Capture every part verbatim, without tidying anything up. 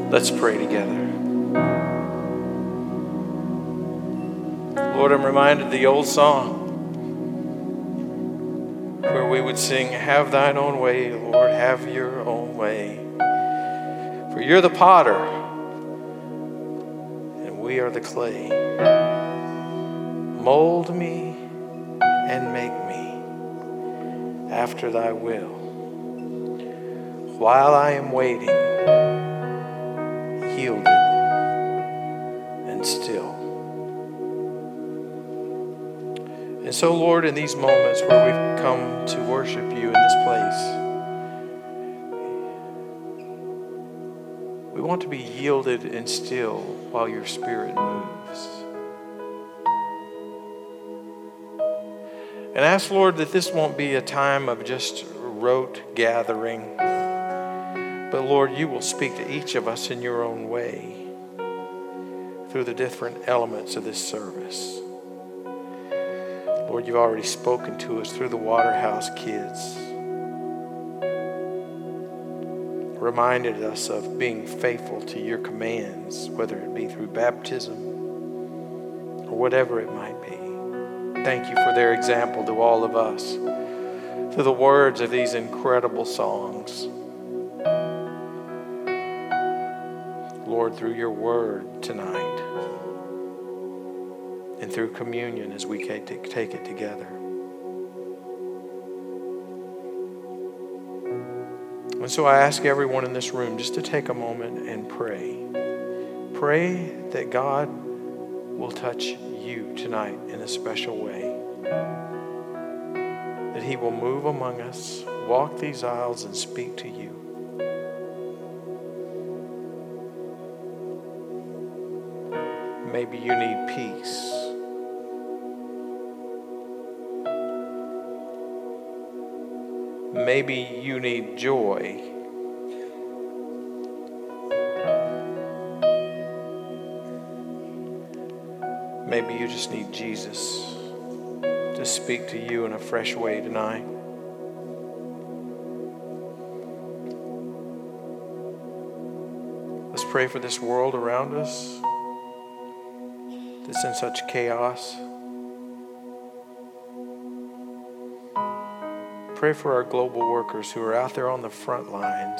Let's pray together. Lord, I'm reminded of the old song where we would sing, have thine own way, Lord, have your own way. For you're the potter, and we are the clay. Mold me and make me after thy will. While I am waiting, yielded and still. And so, Lord, in these moments where we've come to worship you in this place, we want to be yielded and still while your Spirit moves. And ask, Lord, that this won't be a time of just rote gathering, but Lord, you will speak to each of us in your own way through the different elements of this service. Lord, you've already spoken to us through the Waterhouse kids. Reminded us of being faithful to your commands, whether it be through baptism or whatever it might be. Thank you for their example to all of us, through the words of these incredible songs. Lord, through your word tonight, and through communion as we take it together. And so I ask everyone in this room just to take a moment and pray. Pray that God will touch you tonight in a special way. That he will move among us, walk these aisles, and speak to you. Maybe you need peace. Maybe you need joy. Maybe you just need Jesus to speak to you in a fresh way tonight. Let's pray for this world around us that's in such chaos. Pray for our global workers who are out there on the front lines.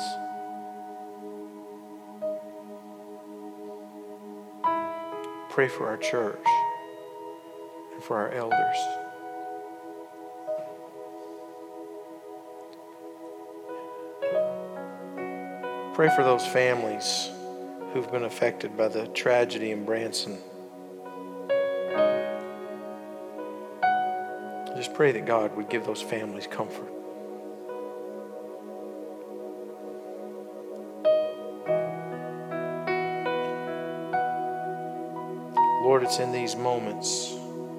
Pray for our church and for our elders. Pray for those families who've been affected by the tragedy in Branson. Just pray that God would give those families comfort. Lord, it's in these moments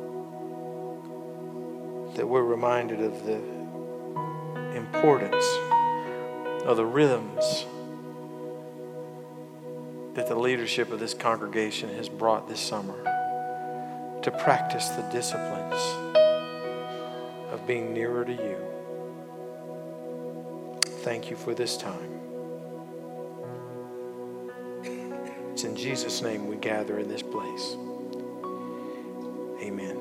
that we're reminded of the importance of the rhythms that the leadership of this congregation has brought this summer to practice the disciplines of being nearer to you. Thank you for this time. It's in Jesus' name we gather in this place. Amen.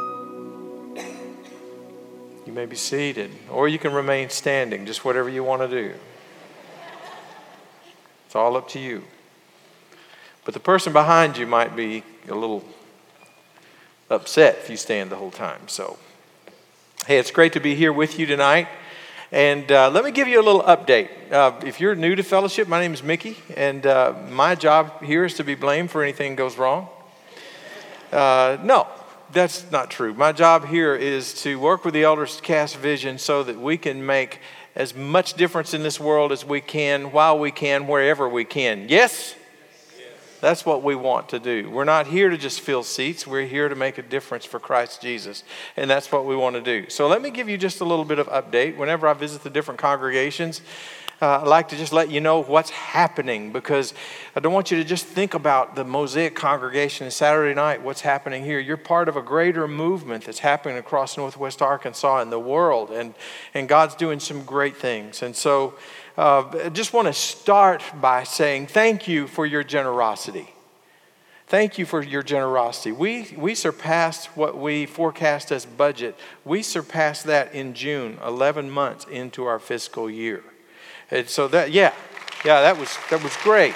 You may be seated, or you can remain standing, just whatever you want to do. It's all up to you. But the person behind you might be a little upset if you stand the whole time. So, hey, it's great to be here with you tonight. And uh, let me give you a little update. Uh, if you're new to fellowship, my name is Mickey, and uh, my job here is to be blamed for anything goes wrong. Uh, no, that's not true. My job here is to work with the elders to cast vision so that we can make as much difference in this world as we can, while we can, wherever we can. Yes? That's what we want to do. We're not here to just fill seats. We're here to make a difference for Christ Jesus. And that's what we want to do. So let me give you just a little bit of update. Whenever I visit the different congregations, uh, I like to just let you know what's happening, because I don't want you to just think about the Mosaic congregation and Saturday night, what's happening here. You're part of a greater movement that's happening across Northwest Arkansas and the world. And, and God's doing some great things. And so uh, I just want to start by saying thank you for your generosity. Thank you for your generosity. We we surpassed what we forecast as budget. We surpassed that in June, eleven months into our fiscal year. And so that, yeah, yeah, that was that was great.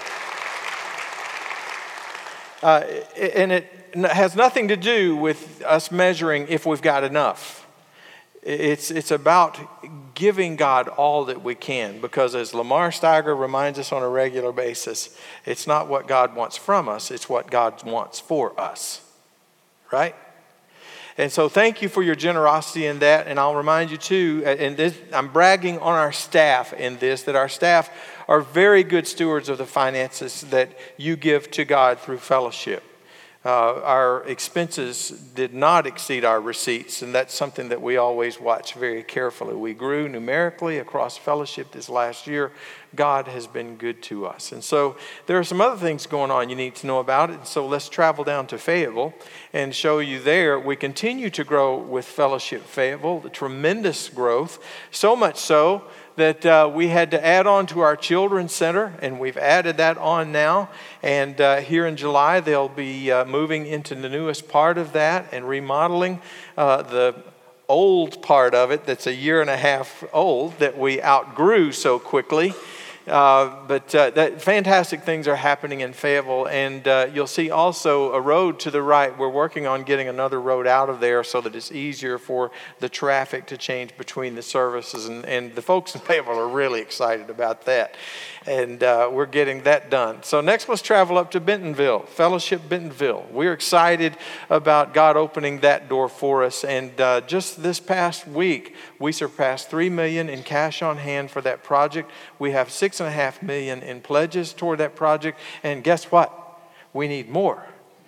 Uh, and it has nothing to do with us measuring if we've got enough. It's it's about giving God all that we can, because as Lamar Steiger reminds us on a regular basis, it's not what God wants from us, it's what God wants for us, right? And so thank you for your generosity in that, and I'll remind you too, and this, I'm bragging on our staff in this, that our staff are very good stewards of the finances that you give to God through fellowship. Uh, our expenses did not exceed our receipts, and that's something that we always watch very carefully. We grew numerically across fellowship this last year. God has been good to us. And so there are some other things going on you need to know about it. So let's travel down to Fayetteville and show you there. We continue to grow with Fellowship Fayetteville, the tremendous growth, so much so that uh, we had to add on to our children's center, and we've added that on now. And uh, here in July, they'll be uh, moving into the newest part of that and remodeling uh, the old part of it that's a year and a half old that we outgrew so quickly. Uh, but uh, that fantastic things are happening in Fayetteville, and uh, you'll see also a road to the right. We're working on getting another road out of there so that it's easier for the traffic to change between the services, and, and the folks in Fayetteville are really excited about that, and uh, we're getting that done. So next, let's travel up to Bentonville, Fellowship Bentonville. We're excited about God opening that door for us, and uh, just this past week, we surpassed three million dollars in cash on hand for that project. We have six and a half million in pledges toward that project. And guess what? We need more.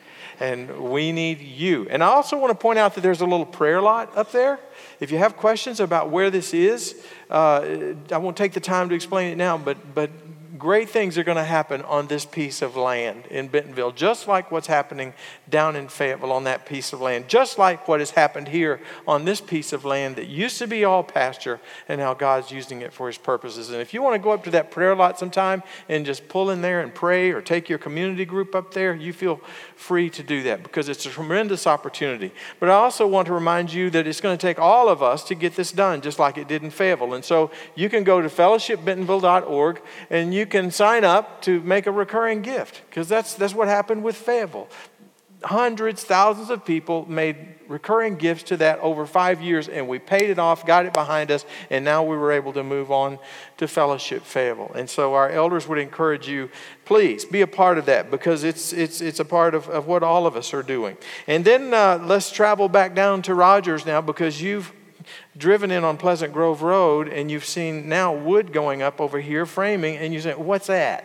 And we need you. And I also want to point out that there's a little prayer lot up there. If you have questions about where this is, uh, I won't take the time to explain it now, but but great things are going to happen on this piece of land in Bentonville, just like what's happening down in Fayetteville on that piece of land, just like what has happened here on this piece of land that used to be all pasture, and now God's using it for his purposes. And if you want to go up to that prayer lot sometime and just pull in there and pray, or take your community group up there, you feel free to do that, because it's a tremendous opportunity. But I also want to remind you that it's going to take all of us to get this done, just like it did in Fayetteville. And so you can go to fellowship bentonville dot org, and you can sign up to make a recurring gift, because that's that's what happened with Fayetteville. Hundreds, thousands of people made recurring gifts to that over five years, and we paid it off, got it behind us, and now we were able to move on to Fellowship Fayetteville. And so our elders would encourage you, please be a part of that, because it's it's it's a part of, of what all of us are doing. And then uh, let's travel back down to Rogers now, because you've driven in on Pleasant Grove Road, and you've seen now wood going up over here, framing, and you say, what's that?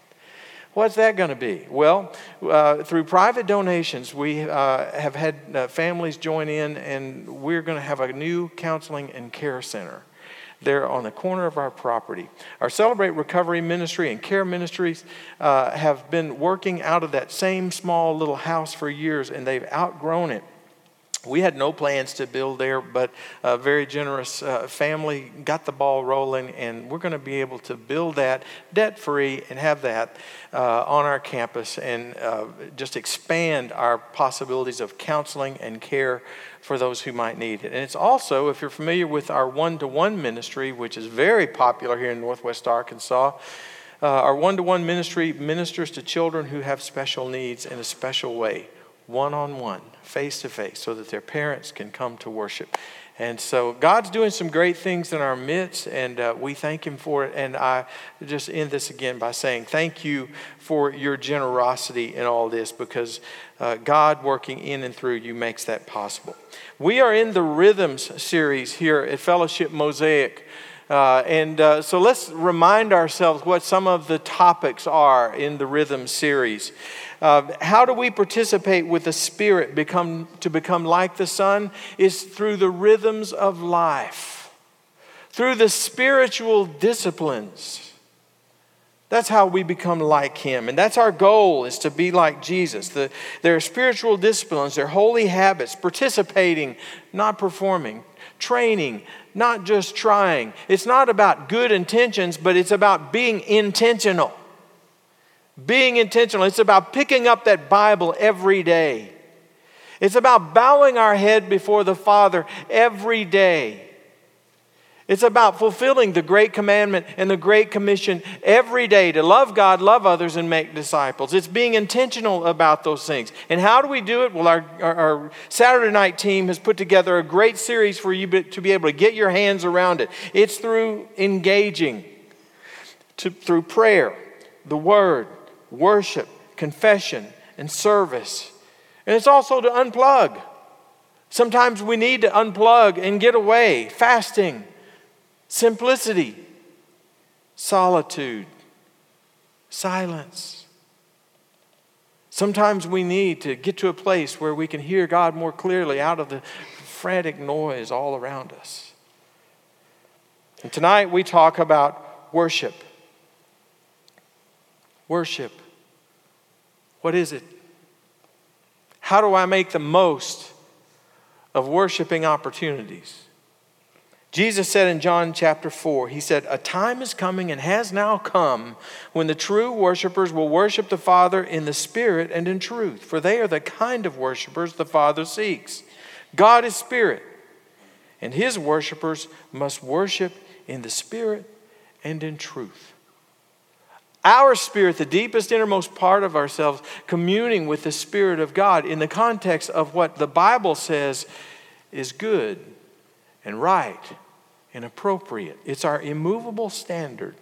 What's that going to be? Well, uh, through private donations, we uh, have had uh, families join in, and we're going to have a new counseling and care center there on the corner of our property. Our Celebrate Recovery Ministry and Care Ministries uh, have been working out of that same small little house for years, and they've outgrown it. We had no plans to build there, but a very generous uh, family got the ball rolling, and we're going to be able to build that debt-free and have that uh, on our campus, and uh, just expand our possibilities of counseling and care for those who might need it. And it's also, if you're familiar with our one-to-one ministry, which is very popular here in Northwest Arkansas, uh, our one-to-one ministry ministers to children who have special needs in a special way, one-on-one, face-to-face, so that their parents can come to worship. And so God's doing some great things in our midst, and uh, we thank him for it. And I just end this again by saying thank you for your generosity in all this, because uh, God working in and through you makes that possible. We are in the Rhythms series here at Fellowship Mosaic. Uh, and uh, so let's remind ourselves what some of the topics are in the Rhythm series. Uh, how do we participate with the Spirit become to become like the Son? Is through the rhythms of life, through the spiritual disciplines. That's how we become like Him. And that's our goal, is to be like Jesus. The, there are spiritual disciplines, there are holy habits, participating, not performing, training, not just trying. It's not about good intentions, but it's about being intentional. Being intentional. It's about picking up that Bible every day. It's about bowing our head before the Father every day. It's about fulfilling the great commandment and the great commission every day to love God, love others, and make disciples. It's being intentional about those things. And how do we do it? Well, our, our, our Saturday night team has put together a great series for you to be able to get your hands around it. It's through engaging, to, through prayer, the Word, worship, confession, and service. And it's also to unplug. Sometimes we need to unplug and get away. Fasting, simplicity, solitude, silence. Sometimes we need to get to a place where we can hear God more clearly out of the frantic noise all around us. And tonight we talk about worship. Worship. What is it? How do I make the most of worshiping opportunities? Jesus said in John chapter four, He said, "A time is coming and has now come when the true worshipers will worship the Father in the Spirit and in truth, for they are the kind of worshipers the Father seeks. God is Spirit, and His worshipers must worship in the Spirit and in truth." Our spirit, the deepest, innermost part of ourselves, communing with the Spirit of God in the context of what the Bible says is good and right and appropriate. It's our immovable standard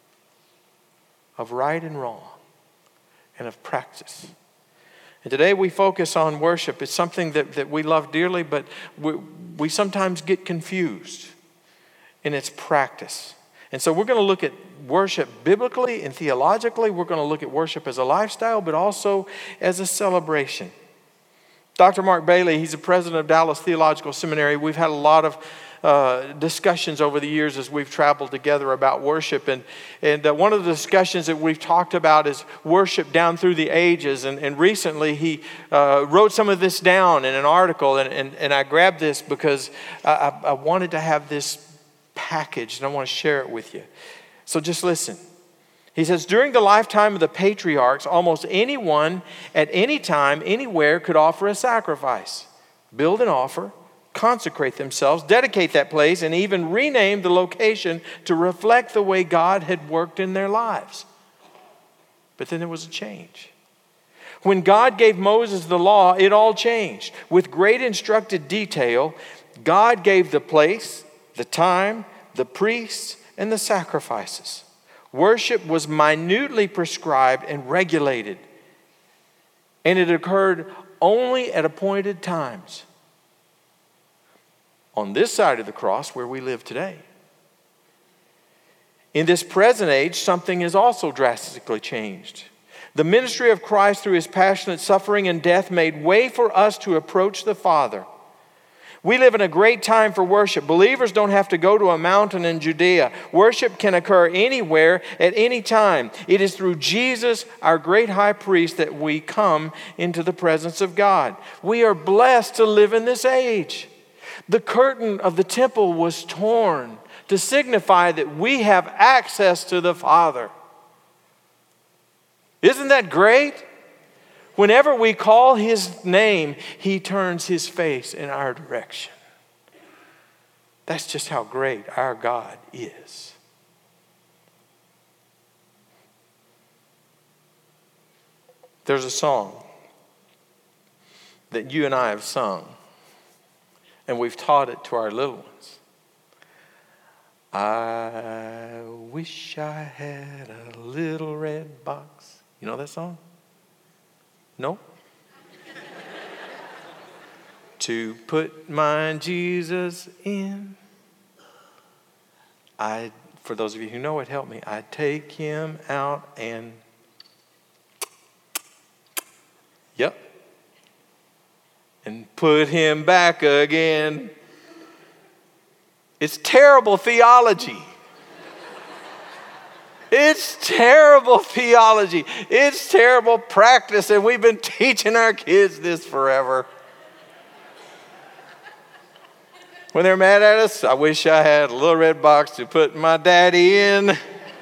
of right and wrong and of practice. And today we focus on worship. It's something that, that we love dearly, but we, we sometimes get confused in its practice. And so we're going to look at worship biblically and theologically. We're going to look at worship as a lifestyle, but also as a celebration. Doctor Mark Bailey, he's the president of Dallas Theological Seminary. We've had a lot of uh, discussions over the years as we've traveled together about worship. And, and uh, one of the discussions that we've talked about is worship down through the ages. And, and recently he uh, wrote some of this down in an article. And, and, and I grabbed this because I, I, I wanted to have this packaged and I want to share it with you. So just listen. He says, during the lifetime of the patriarchs, almost anyone at any time, anywhere could offer a sacrifice, build an altar, consecrate themselves, dedicate that place, and even rename the location to reflect the way God had worked in their lives. But then there was a change. When God gave Moses the law, it all changed. With great instructed detail, God gave the place, the time, the priests, and the sacrifices. Worship was minutely prescribed and regulated, and it occurred only at appointed times. On this side of the cross where we live today. In this present age, something has also drastically changed. The ministry of Christ through His passionate suffering and death made way for us to approach the Father. We live in a great time for worship. Believers don't have to go to a mountain in Judea. Worship can occur anywhere at any time. It is through Jesus, our great high priest, that we come into the presence of God. We are blessed to live in this age. The curtain of the temple was torn to signify that we have access to the Father. Isn't that great? Whenever we call His name, He turns His face in our direction. That's just how great our God is. There's a song that you and I have sung, and we've taught it to our little ones. I wish I had a little red box. You know that song? No? To put my Jesus in. I, for those of you who know it, help me. I take Him out and, yep, and put Him back again. It's terrible theology. It's terrible theology. It's terrible practice, and we've been teaching our kids this forever. When they're mad at us, I wish I had a little red box to put my daddy in.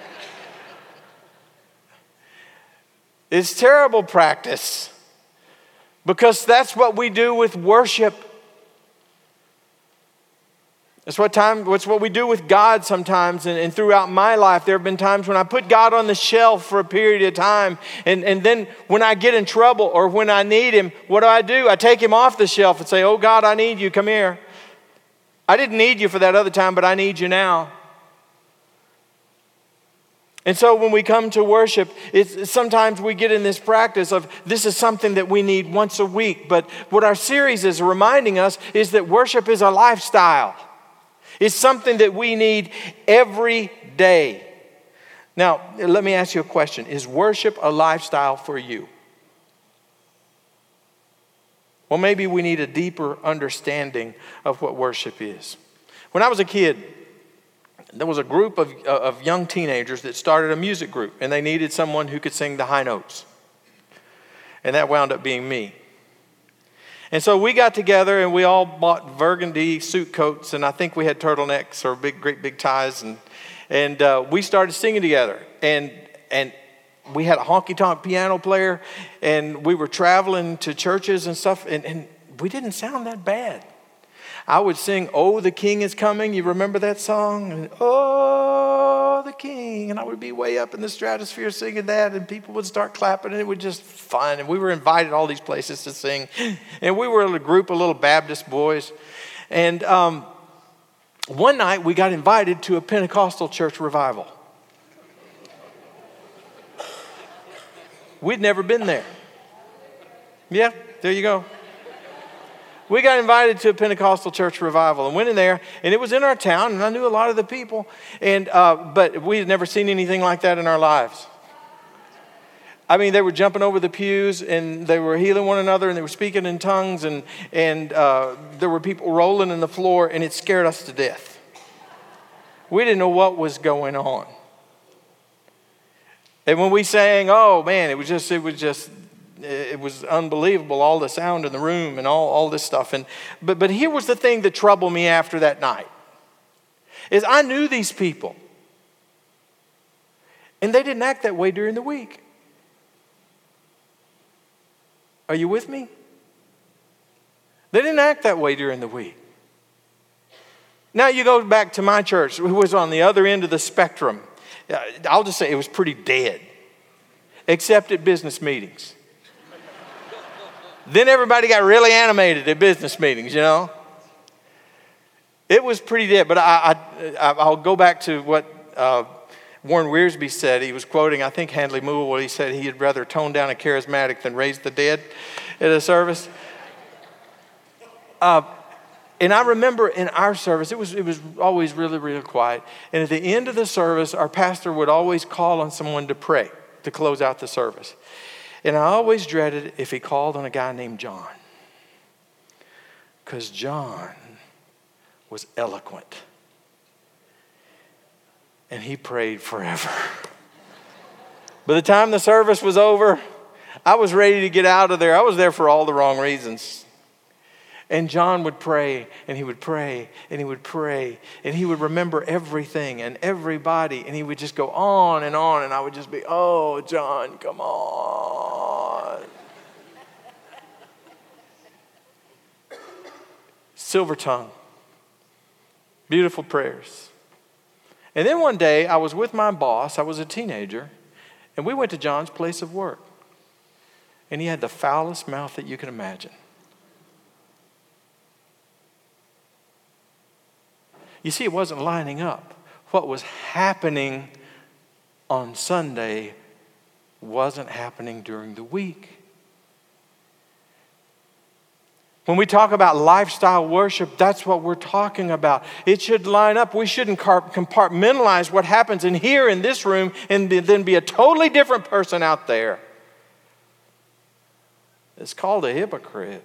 It's terrible practice because that's what we do with worship. That's what time. That's what we do with God sometimes. And, and throughout my life, there have been times when I put God on the shelf for a period of time. And, and then when I get in trouble or when I need him, what do I do? I take him off the shelf and say, oh God, I need you. Come here. I didn't need you for that other time, but I need you now. And so when we come to worship, it's, sometimes we get in this practice of this is something that we need once a week. But what our series is reminding us is that worship is a lifestyle. It's something that we need every day. Now, let me ask you a question. Is worship a lifestyle for you? Well, maybe we need a deeper understanding of what worship is. When I was a kid, there was a group of, of young teenagers that started a music group, and they needed someone who could sing the high notes. And that wound up being me. And so we got together and we all bought burgundy suit coats, and I think we had turtlenecks or big, great big ties, and and uh, we started singing together. And and we had a honky-tonk piano player, and we were traveling to churches and stuff, and, and we didn't sound that bad. I would sing, "Oh, the King is Coming." You remember that song? And, "Oh, the King." And I would be way up in the stratosphere singing that, and people would start clapping, and it was just fun. And we were invited all these places to sing. And we were a group of little Baptist boys. And um, one night, we got invited to a Pentecostal church revival. We'd never been there. Yeah, there you go. We got invited to a Pentecostal church revival and went in there, and it was in our town, and I knew a lot of the people, and uh, but we had never seen anything like that in our lives. I mean, they were jumping over the pews, and they were healing one another, and they were speaking in tongues, and and uh, there were people rolling in the floor, and it scared us to death. We didn't know what was going on. And when we sang, oh man, it was just, it was just, it was unbelievable, all the sound in the room and all, all this stuff. And but but here was the thing that troubled me after that night, is I knew these people. And they didn't act that way during the week. Are you with me? They didn't act that way during the week. Now you go back to my church, who was on the other end of the spectrum. I'll just say it was pretty dead, except at business meetings. Then everybody got really animated at business meetings, you know. It was pretty dead, but I, I, I'll go back to what uh, Warren Wiersbe said. He was quoting, I think, Handley Moore, where he said he'd rather tone down a charismatic than raise the dead at a service. Uh, And I remember in our service, it was it was always really, really quiet. And at the end of the service, our pastor would always call on someone to pray to close out the service. And I always dreaded if he called on a guy named John. Because John was eloquent. And he prayed forever. By the time the service was over, I was ready to get out of there. I was there for all the wrong reasons. And John would pray, and he would pray, and he would pray, and he would remember everything and everybody, and he would just go on and on, and I would just be, oh, John, come on. Silver tongue. Beautiful prayers. And then one day, I was with my boss, I was a teenager, and we went to John's place of work. And he had the foulest mouth that you can imagine. You see, it wasn't lining up. What was happening on Sunday wasn't happening during the week. When we talk about lifestyle worship, that's what we're talking about. It should line up. We shouldn't compartmentalize what happens in here in this room and then be a totally different person out there. It's called a hypocrite.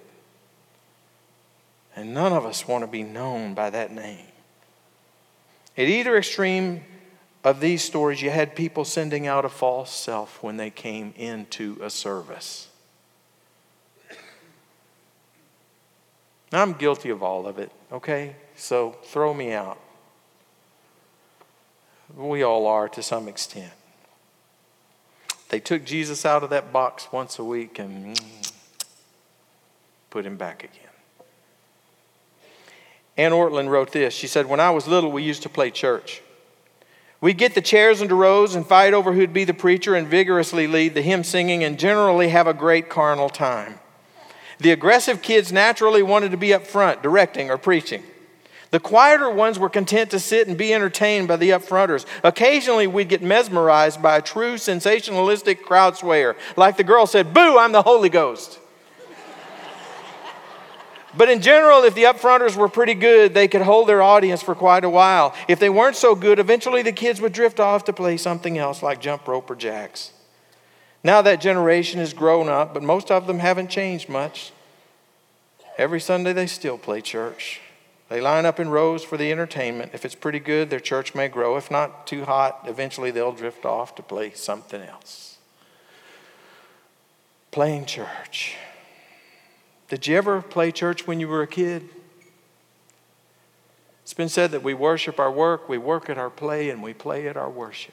And none of us want to be known by that name. At either extreme of these stories, you had people sending out a false self when they came into a service. Now, I'm guilty of all of it, okay? So throw me out. We all are to some extent. They took Jesus out of that box once a week and put him back again. Ann Ortland wrote this. She said, when I was little, we used to play church. We'd get the chairs into rows and fight over who'd be the preacher and vigorously lead the hymn singing and generally have a great carnal time. The aggressive kids naturally wanted to be up front, directing or preaching. The quieter ones were content to sit and be entertained by the up-fronters. Occasionally, we'd get mesmerized by a true sensationalistic crowd swayer. Like the girl said, "Boo, I'm the Holy Ghost." But in general, if the up-fronters were pretty good, they could hold their audience for quite a while. If they weren't so good, eventually the kids would drift off to play something else like jump rope or jacks. Now that generation has grown up, but most of them haven't changed much. Every Sunday they still play church. They line up in rows for the entertainment. If it's pretty good, their church may grow. If not too hot, eventually they'll drift off to play something else. Playing church. Did you ever play church when you were a kid? It's been said that we worship our work, we work at our play, and we play at our worship.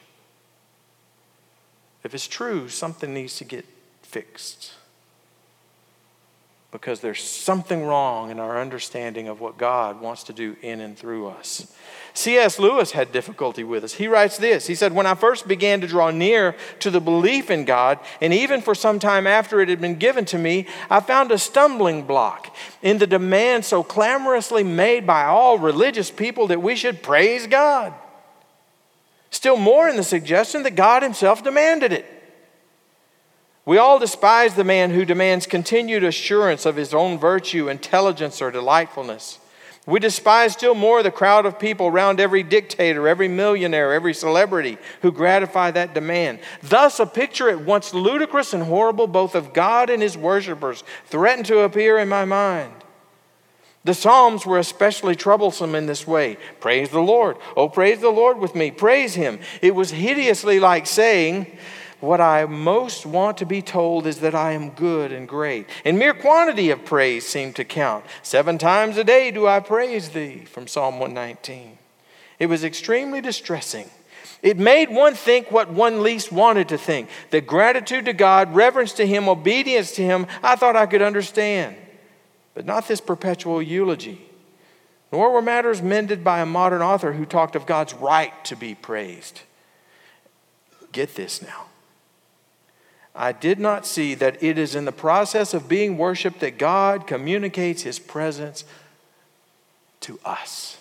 If it's true, something needs to get fixed. Because there's something wrong in our understanding of what God wants to do in and through us. C S Lewis had difficulty with this. He writes this. He said, when I first began to draw near to the belief in God, and even for some time after it had been given to me, I found a stumbling block in the demand so clamorously made by all religious people that we should praise God. Still more in the suggestion that God himself demanded it. We all despise the man who demands continued assurance of his own virtue, intelligence, or delightfulness. We despise still more the crowd of people around every dictator, every millionaire, every celebrity who gratify that demand. Thus, a picture at once ludicrous and horrible, both of God and his worshipers, threatened to appear in my mind. The Psalms were especially troublesome in this way. Praise the Lord. Oh, praise the Lord with me. Praise him. It was hideously like saying, what I most want to be told is that I am good and great. And mere quantity of praise seemed to count. Seven times a day do I praise thee, from Psalm one nineteen. It was extremely distressing. It made one think what one least wanted to think. That gratitude to God, reverence to him, obedience to him, I thought I could understand. But not this perpetual eulogy. Nor were matters mended by a modern author who talked of God's right to be praised. Get this now. I did not see that it is in the process of being worshiped that God communicates his presence to us.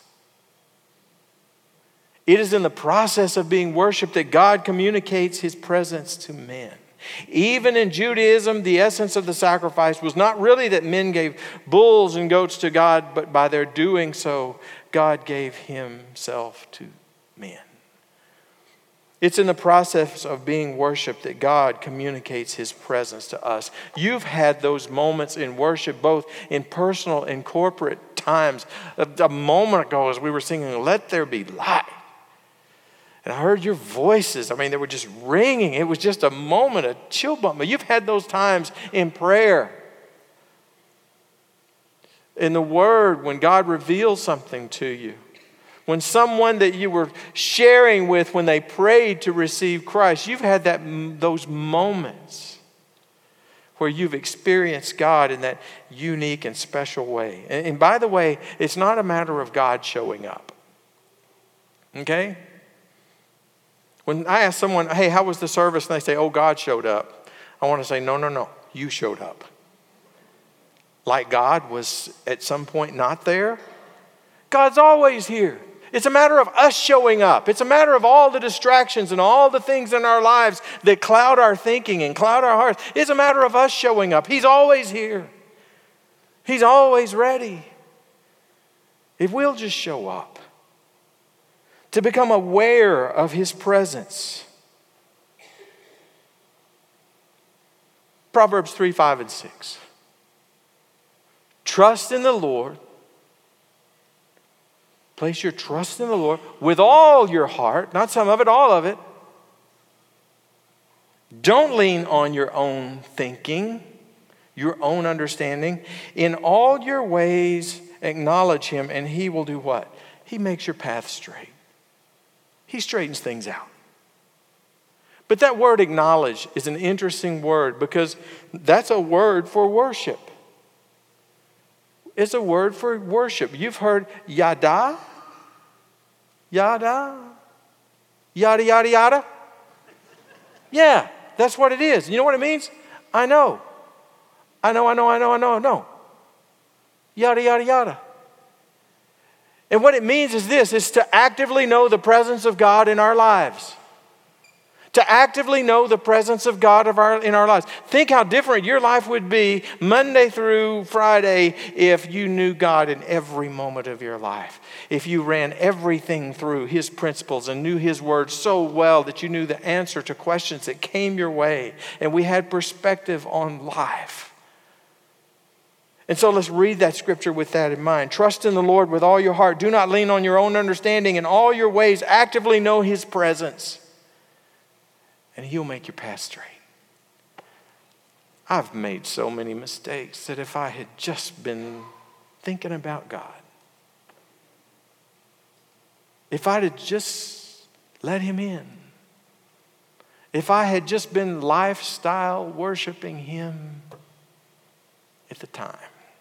It is in the process of being worshiped that God communicates his presence to men. Even in Judaism, the essence of the sacrifice was not really that men gave bulls and goats to God, but by their doing so, God gave himself to men. It's in the process of being worshiped that God communicates his presence to us. You've had those moments in worship, both in personal and corporate times. A, a moment ago as we were singing, "Let There Be Light." And I heard your voices. I mean, they were just ringing. It was just a moment, a chill bump. But you've had those times in prayer. In the Word, when God reveals something to you. When someone that you were sharing with, when they prayed to receive Christ, you've had that those moments where you've experienced God in that unique and special way. And, and by the way, it's not a matter of God showing up. Okay? When I ask someone, hey, how was the service? And they say, oh, God showed up. I want to say, no, no, no, you showed up. Like God was at some point not there. God's always here. It's a matter of us showing up. It's a matter of all the distractions and all the things in our lives that cloud our thinking and cloud our hearts. It's a matter of us showing up. He's always here. He's always ready. If we'll just show up, to become aware of his presence. Proverbs three, five, and six. Trust in the Lord Place your trust in the Lord with all your heart, not some of it, all of it. Don't lean on your own thinking, your own understanding. In all your ways, acknowledge him, and he will do what? He makes your path straight. He straightens things out. But that word acknowledge is an interesting word because that's a word for worship. It's a word for worship. You've heard yada, yada, yada, yada, yada. Yeah, that's what it is. You know what it means? I know. I know, I know, I know, I know, I know. Yada, yada, yada. And what it means is this, is to actively know the presence of God in our lives. To actively know the presence of God of our, in our lives. Think how different your life would be Monday through Friday if you knew God in every moment of your life. If you ran everything through his principles and knew his word so well that you knew the answer to questions that came your way. And we had perspective on life. And so let's read that scripture with that in mind. Trust in the Lord with all your heart. Do not lean on your own understanding. In all your ways, actively know his presence. And he'll make your path straight. I've made so many mistakes that if I had just been thinking about God, if I'd have just let him in, if I had just been lifestyle worshiping him at the time.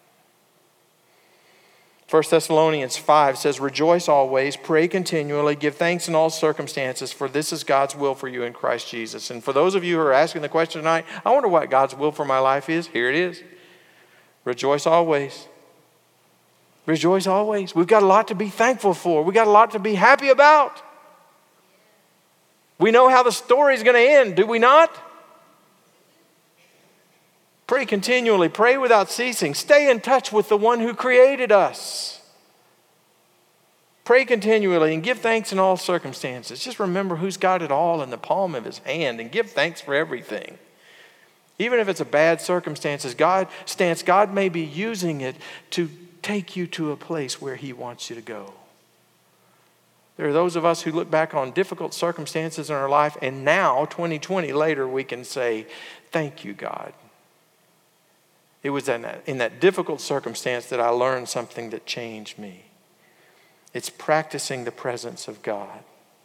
First Thessalonians five says, rejoice always, pray continually, give thanks in all circumstances, for this is God's will for you in Christ Jesus. And for those of you who are asking the question tonight, I wonder what God's will for my life is. Here it is. Rejoice always. Rejoice always. We've got a lot to be thankful for. We've got a lot to be happy about. We know how the story is going to end, do we not? Pray continually. Pray without ceasing. Stay in touch with the one who created us. Pray continually and give thanks in all circumstances. Just remember who's got it all in the palm of his hand and give thanks for everything. Even if it's a bad circumstances, God stance, God may be using it to take you to a place where he wants you to go. There are those of us who look back on difficult circumstances in our life, and now, twenty twenty later, we can say, thank you, God. It was in that, in that difficult circumstance that I learned something that changed me. It's practicing the presence of God.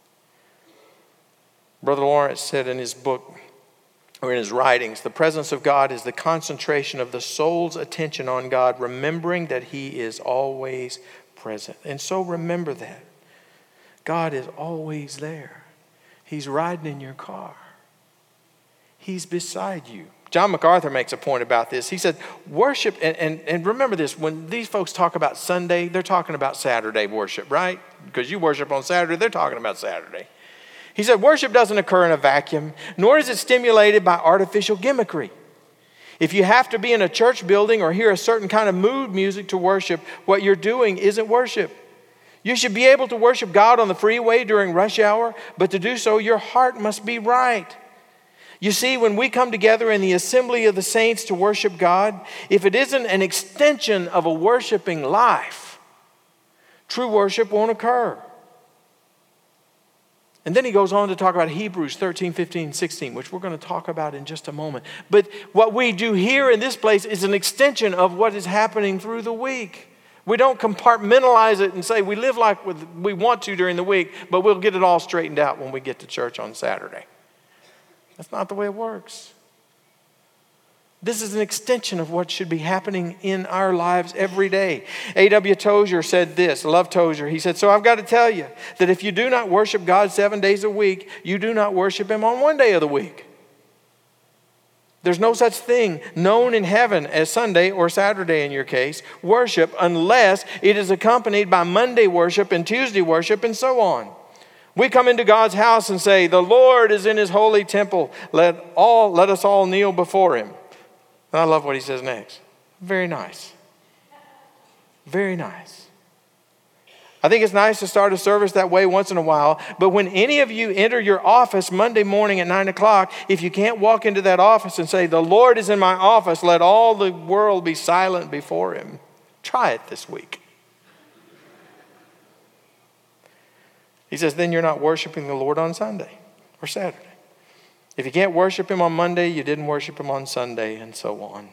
Brother Lawrence said in his book, or in his writings, the presence of God is the concentration of the soul's attention on God, remembering that he is always present. And so remember that. God is always there. He's riding in your car. He's beside you. John MacArthur makes a point about this. He said, worship, and, and, and remember this, when these folks talk about Sunday, they're talking about Saturday worship, right? Because you worship on Saturday, they're talking about Saturday. He said, worship doesn't occur in a vacuum, nor is it stimulated by artificial gimmickry. If you have to be in a church building or hear a certain kind of mood music to worship, what you're doing isn't worship. You should be able to worship God on the freeway during rush hour, but to do so, your heart must be right. You see, when we come together in the assembly of the saints to worship God, if it isn't an extension of a worshiping life, true worship won't occur. And then he goes on to talk about Hebrews thirteen, fifteen, sixteen, which we're going to talk about in just a moment. But what we do here in this place is an extension of what is happening through the week. We don't compartmentalize it and say we live like we want to during the week, but we'll get it all straightened out when we get to church on Saturday. That's not the way it works. This is an extension of what should be happening in our lives every day. A W Tozer said this, I love Tozer. He said, so I've got to tell you that if you do not worship God seven days a week, you do not worship him on one day of the week. There's no such thing known in heaven as Sunday or Saturday in your case, worship, unless it is accompanied by Monday worship and Tuesday worship and so on. We come into God's house and say, the Lord is in his holy temple. Let all, let us all kneel before him. And I love what he says next. Very nice. Very nice. I think it's nice to start a service that way once in a while. But when any of you enter your office Monday morning at nine o'clock, if you can't walk into that office and say, the Lord is in my office, let all the world be silent before him. Try it this week. He says, then you're not worshiping the Lord on Sunday or Saturday. If you can't worship him on Monday, you didn't worship him on Sunday, and so on.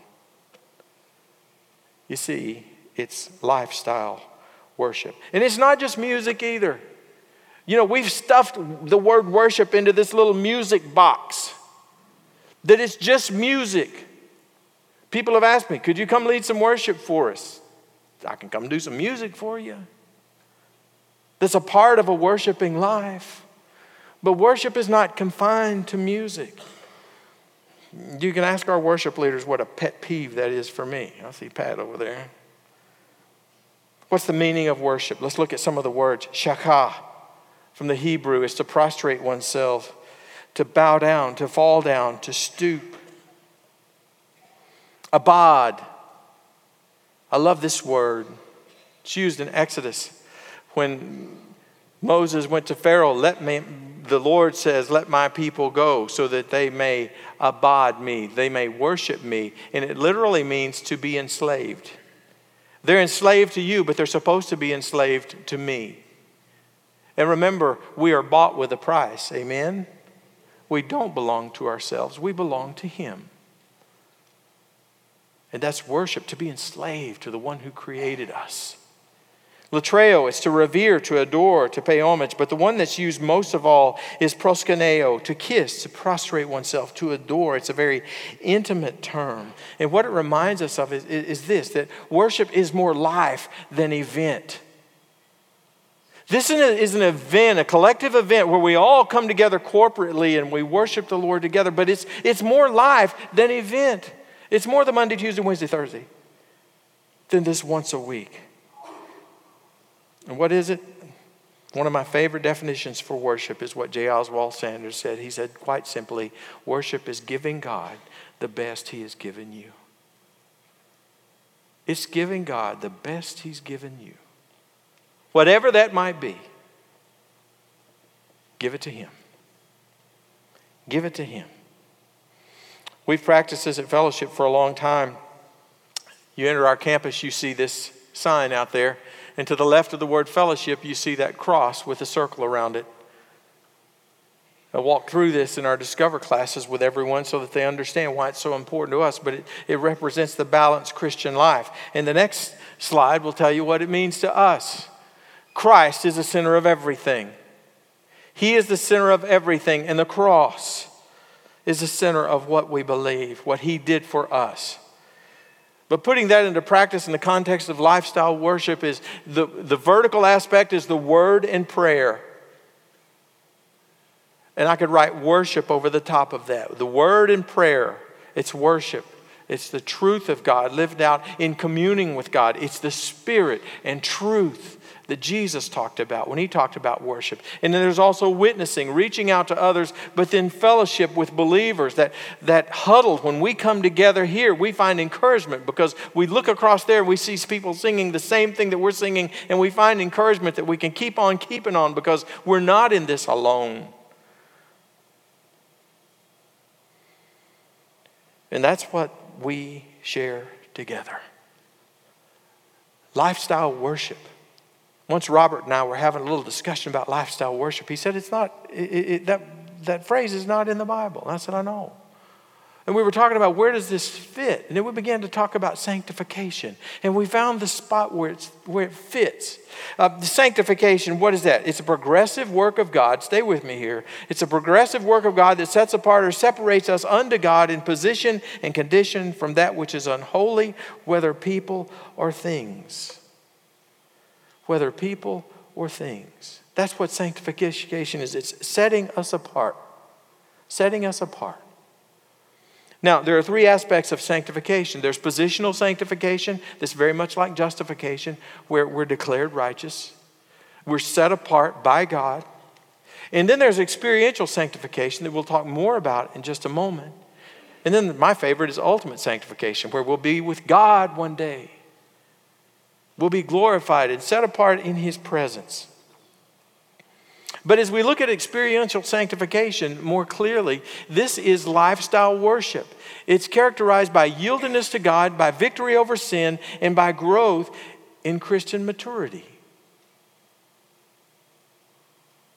You see, it's lifestyle worship. And it's not just music either. You know, we've stuffed the word worship into this little music box, that it's just music. People have asked me, could you come lead some worship for us? I can come do some music for you. That's a part of a worshiping life. But worship is not confined to music. You can ask our worship leaders what a pet peeve that is for me. I see Pat over there. What's the meaning of worship? Let's look at some of the words. Shakah from the Hebrew is to prostrate oneself, to bow down, to fall down, to stoop. Abad. I love this word. It's used in Exodus. When Moses went to Pharaoh, let me, the Lord says, let my people go so that they may abad me, they may worship me. And it literally means to be enslaved. They're enslaved to you, but they're supposed to be enslaved to me. And remember, we are bought with a price. Amen? We don't belong to ourselves. We belong to him. And that's worship, to be enslaved to the one who created us. Latreo is to revere, to adore, to pay homage. But the one that's used most of all is proskuneo, to kiss, to prostrate oneself, to adore. It's a very intimate term. And what it reminds us of is, is this, that worship is more life than event. This is an event, a collective event where we all come together corporately and we worship the Lord together. But it's, it's more life than event. It's more than Monday, Tuesday, Wednesday, Thursday than this once a week. And what is it? One of my favorite definitions for worship is what J. Oswald Sanders said. He said, quite simply, worship is giving God the best he has given you. It's giving God the best he's given you. Whatever that might be, give it to him. Give it to him. We've practiced this at Fellowship for a long time. You enter our campus, you see this sign out there. And to the left of the word fellowship, you see that cross with a circle around it. I walk through this in our Discover classes with everyone so that they understand why it's so important to us. But it, it represents the balanced Christian life. And the next slide will tell you what it means to us. Christ is the center of everything. He is the center of everything. And the cross is the center of what we believe, what he did for us. But putting that into practice in the context of lifestyle worship is the, the vertical aspect is the word and prayer. And I could write worship over the top of that. The word and prayer, it's worship. It's the truth of God lived out in communing with God. It's the spirit and truth that Jesus talked about when he talked about worship. And then there's also witnessing, reaching out to others, but then fellowship with believers. That, that huddle, when we come together here, we find encouragement because we look across there and we see people singing the same thing that we're singing, and we find encouragement that we can keep on keeping on because we're not in this alone. And that's what we share together. Lifestyle worship. Once Robert and I were having a little discussion about lifestyle worship, he said, "It's not it, it, that that phrase is not in the Bible." And I said, "I know." And we were talking about where does this fit, and then we began to talk about sanctification, and we found the spot where it's where it fits. Uh, the sanctification, what is that? It's a progressive work of God. Stay with me here. It's a progressive work of God that sets apart or separates us unto God in position and condition from that which is unholy, whether people or things. Whether people or things. That's what sanctification is. It's setting us apart. Setting us apart. Now, there are three aspects of sanctification. There's positional sanctification. That's very much like justification, where we're declared righteous. We're set apart by God. And then there's experiential sanctification that we'll talk more about in just a moment. And then my favorite is ultimate sanctification, where we'll be with God one day. We'll be glorified and set apart in his presence. But as we look at experiential sanctification more clearly, this is lifestyle worship. It's characterized by yieldedness to God, by victory over sin, and by growth in Christian maturity.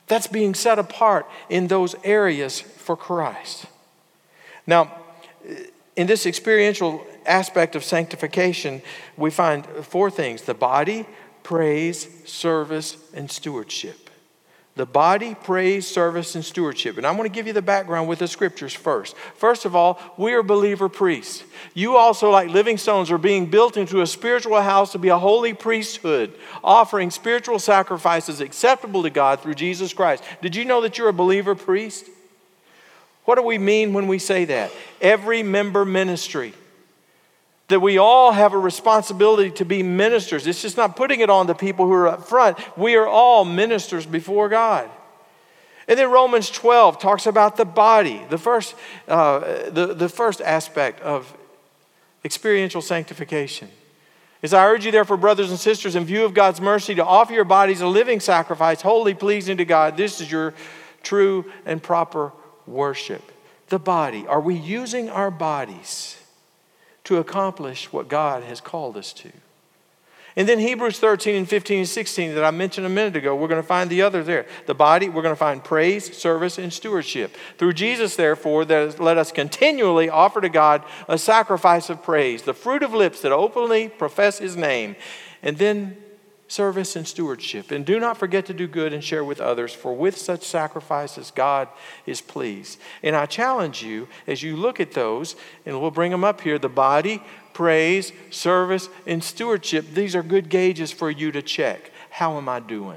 That's being set apart in those areas for Christ. Now, in this experiential aspect of sanctification, we find four things: the body, praise, service, and stewardship. The body, praise, service, and stewardship. And I want to give you the background with the scriptures first. First of all, we are believer priests. You also, like living stones, are being built into a spiritual house to be a holy priesthood, offering spiritual sacrifices acceptable to God through Jesus Christ. Did you know that you're a believer priest? What do we mean when we say that? Every member ministry. That we all have a responsibility to be ministers. It's just not putting it on the people who are up front. We are all ministers before God. And then Romans twelve talks about the body, the first, uh, the, the first aspect of experiential sanctification. As I urge you, therefore, brothers and sisters, in view of God's mercy, to offer your bodies a living sacrifice, wholly pleasing to God. This is your true and proper worship. The body. Are we using our bodies to accomplish what God has called us to? And then Hebrews thirteen and fifteen and sixteen that I mentioned a minute ago, we're going to find the other there. The body, we're going to find praise, service, and stewardship. Through Jesus, therefore, let us continually offer to God a sacrifice of praise, the fruit of lips that openly profess His name. And then service and stewardship. And do not forget to do good and share with others, for with such sacrifices God is pleased. And I challenge you, as you look at those, and we'll bring them up here, the body, praise, service, and stewardship. These are good gauges for you to check. How am I doing?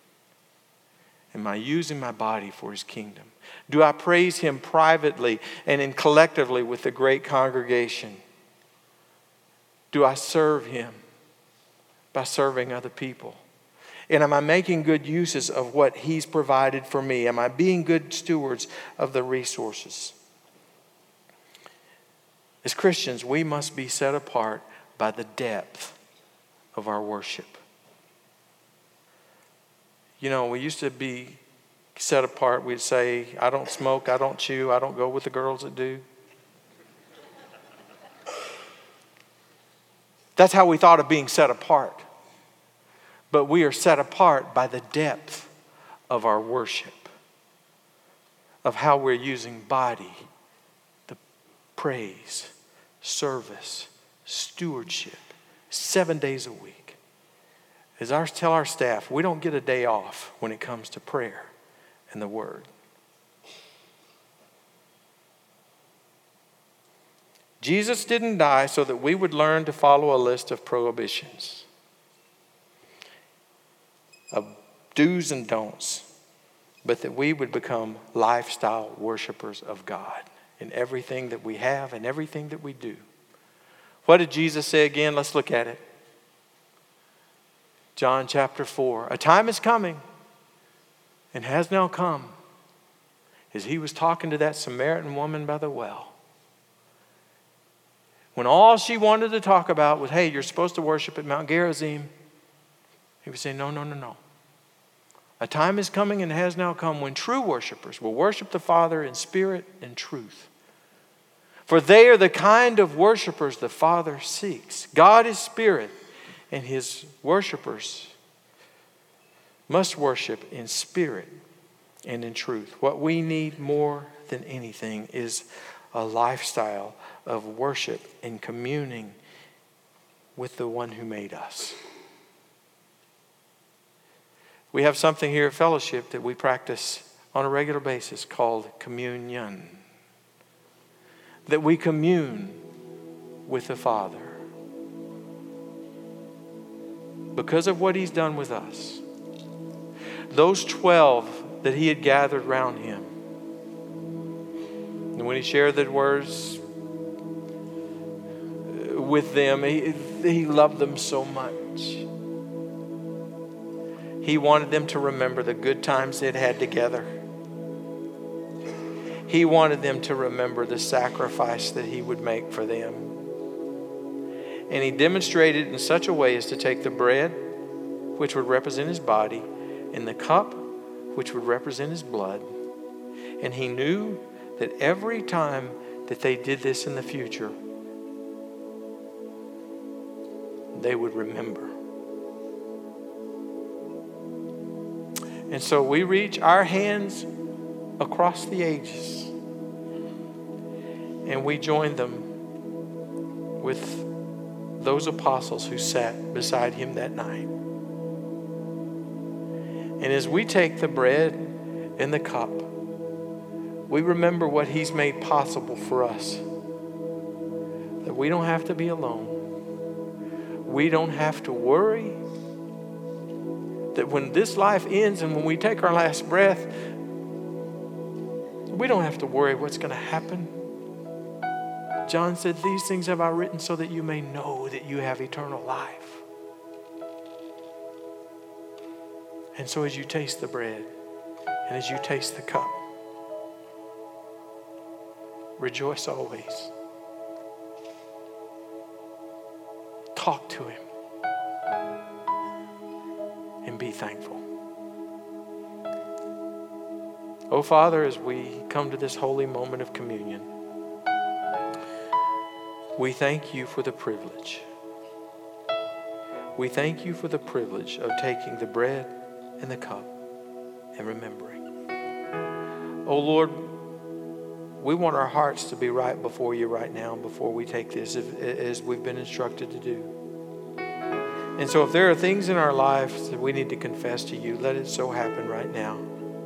Am I using my body for His kingdom? Do I praise Him privately and in collectively with the great congregation? Do I serve Him by serving other people? And am I making good uses of what He's provided for me? Am I being good stewards of the resources? As Christians, we must be set apart by the depth of our worship. You know, we used to be set apart. We'd say, I don't smoke, I don't chew, I don't go with the girls that do. That's how we thought of being set apart. But we are set apart by the depth of our worship, of how we're using body, the praise, service, stewardship, seven days a week. As I tell our staff, we don't get a day off when it comes to prayer and the Word. Jesus didn't die so that we would learn to follow a list of prohibitions, of do's and don'ts, but that we would become lifestyle worshipers of God in everything that we have and everything that we do. What did Jesus say again? Let's look at it. John chapter four. A time is coming and has now come, as He was talking to that Samaritan woman by the well, when all she wanted to talk about was, hey, you're supposed to worship at Mount Gerizim. He was saying, no, no, no, no. A time is coming and has now come when true worshipers will worship the Father in spirit and truth. For they are the kind of worshipers the Father seeks. God is spirit, and His worshipers must worship in spirit and in truth. What we need more than anything is a lifestyle of worship and communing with the one who made us. We have something here at Fellowship that we practice on a regular basis called communion. That we commune with the Father because of what He's done with us. Those twelve that He had gathered around Him. And when He shared the words with them, He, he loved them so much. He wanted them to remember the good times they'd had together. He wanted them to remember the sacrifice that He would make for them. And He demonstrated in such a way as to take the bread, which would represent His body, and the cup, which would represent His blood. And He knew that every time that they did this in the future, they would remember. And so we reach our hands across the ages and we join them with those apostles who sat beside him that night. And as we take the bread and the cup, we remember what he's made possible for us. That we don't have to be alone. We don't have to worry. That when this life ends and when we take our last breath, we don't have to worry what's going to happen. John said, these things have I written so that you may know that you have eternal life. And so as you taste the bread and as you taste the cup, rejoice always. Talk to him and be thankful. Oh, Father, as we come to this holy moment of communion, we thank you for the privilege. We thank you for the privilege of taking the bread and the cup and remembering. Oh, Lord, we want our hearts to be right before you right now before we take this, as we've been instructed to do. And so if there are things in our lives that we need to confess to you, let it so happen right now.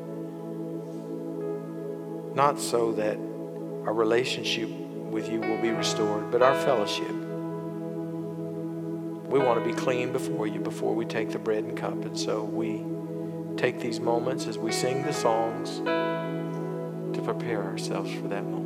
Not so that our relationship with you will be restored, but our fellowship. We want to be clean before you before we take the bread and cup. And so we take these moments as we sing the songs to prepare ourselves for that moment.